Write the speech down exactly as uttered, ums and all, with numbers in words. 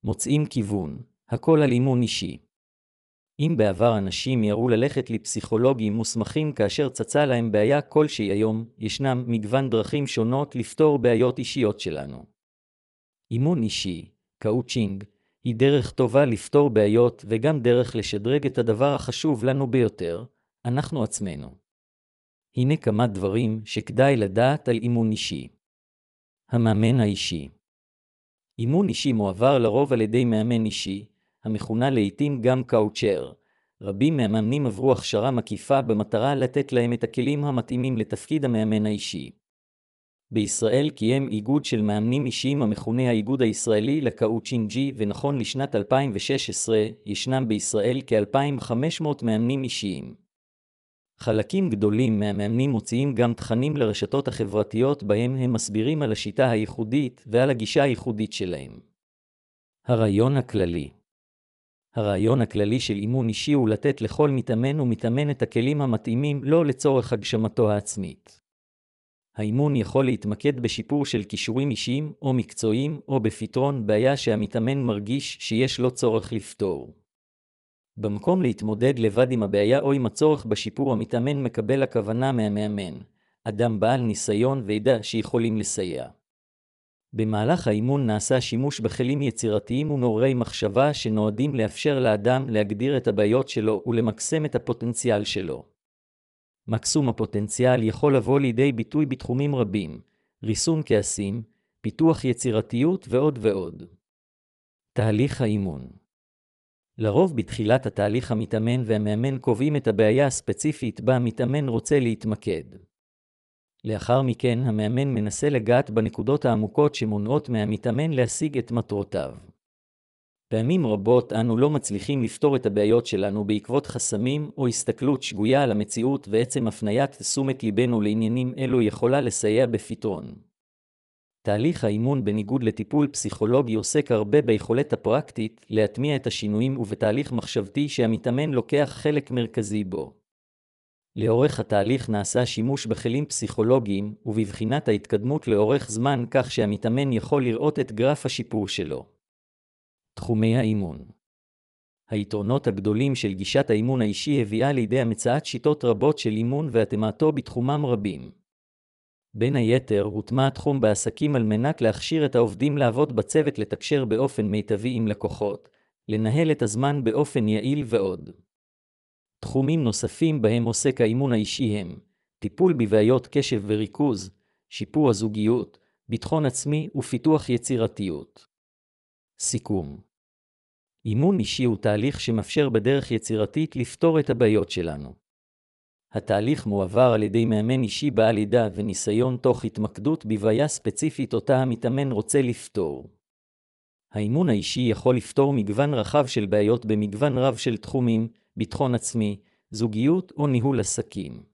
מוצאים כיוון, הכל על אימון אישי. אם בעבר אנשים יראו ללכת לפסיכולוגים מוסמכים כאשר צצה להם בעיה כלשהי, היום ישנם מגוון דרכים שונות לפתור בעיות אישיות שלנו. אימון אישי, קאוצ'ינג, היא דרך טובה לפתור בעיות וגם דרך לשדרג את הדבר החשוב לנו ביותר, אנחנו עצמנו. הנה כמה דברים שכדאי לדעת על אימון אישי. המאמן האישי. אימון אישי מועבר לרוב על ידי מאמן אישי, המכונה לעתים גם קאוצ'ר. רבים מהמאמנים עברו הכשרה מקיפה במטרה לתת להם את הכלים המתאימים לתפקיד המאמן האישי. בישראל קיים איגוד של מאמנים אישיים המכונה האיגוד הישראלי לקאוצ'ינג, ונכון לשנת אלפיים ושש עשרה ישנם בישראל כ-אלפיים וחמש מאות מאמנים אישיים. חלקים גדולים מהמאמנים מוציאים גם תכנים לרשתות החברתיות בהם הם מסבירים על השיטה הייחודית ועל הגישה הייחודית שלהם. הרעיון הכללי. הרעיון הכללי של אימון אישי הוא לתת לכל מתאמן ומתאמן את הכלים המתאימים לו לצורך הגשמתו העצמית. האימון יכול להתמקד בשיפור של כישורים אישיים או מקצועיים או בפתרון בעיה שהמתאמן מרגיש שיש לו צורך לפתור. במקום להתמודד לבד עם הבעיה או עם הצורך בשיפור, המתאמן מקבל הכוונה מהמאמן, אדם בעל ניסיון וידע שיכולים לסייע. במהלך האימון נעשה שימוש בכלים יצירתיים ומעוררי מחשבה שנועדים לאפשר לאדם להגדיר את הבעיות שלו ולמקסם את הפוטנציאל שלו. מקסום הפוטנציאל יכול לבוא לידי ביטוי בתחומים רבים, ריסון כעסים, פיתוח יצירתיות ועוד ועוד. תהליך האימון. לרוב בתחילת התהליך המתאמן והמאמן קובעים את הבעיה הספציפית בה המתאמן רוצה להתמקד. לאחר מכן המאמן מנסה לגעת בנקודות העמוקות שמונעות מהמתאמן להשיג את מטרותיו. פעמים רבות אנו לא מצליחים לפתור את הבעיות שלנו בעקבות חסמים או הסתכלות שגויה על המציאות, ועצם הפניית תשומת ליבנו לעניינים אלו יכולה לסייע בפתרון. תהליך האימון בניגוד לטיפול פסיכולוגי עוסק הרבה ביכולת הפרקטית להטמיע את השינויים ובתהליך מחשבתי שהמתאמן לוקח חלק מרכזי בו. לאורך התהליך נעשה שימוש בכלים פסיכולוגיים ובבחינת ההתקדמות לאורך זמן, כך שהמתאמן יכול לראות את גרף השיפור שלו. תחומי האימון. היתרונות הגדולים של גישת האימון האישי הביאה לידי המציאת שיטות רבות של אימון והטמעתו בתחומם רבים. בין היתר הוטמע התחום בעסקים על מנת להכשיר את העובדים לעבוד בצוות, לתקשר באופן מיטבי עם לקוחות, לנהל את הזמן באופן יעיל ועוד. תחומים נוספים בהם עוסק האימון האישי הם טיפול בבעיות קשב וריכוז, שיפור הזוגיות, ביטחון עצמי ופיתוח יצירתיות. סיכום. אימון אישי הוא תהליך שמאפשר בדרך יצירתית לפתור את הבעיות שלנו. התהליך מועבר על ידי מאמן אישי בעל ידע וניסיון תוך התמקדות בבעיה ספציפית אותה המתאמן רוצה לפתור. האימון האישי יכול לפתור מגוון רחב של בעיות במגוון רב של תחומים, ביטחון עצמי, זוגיות או ניהול עסקים.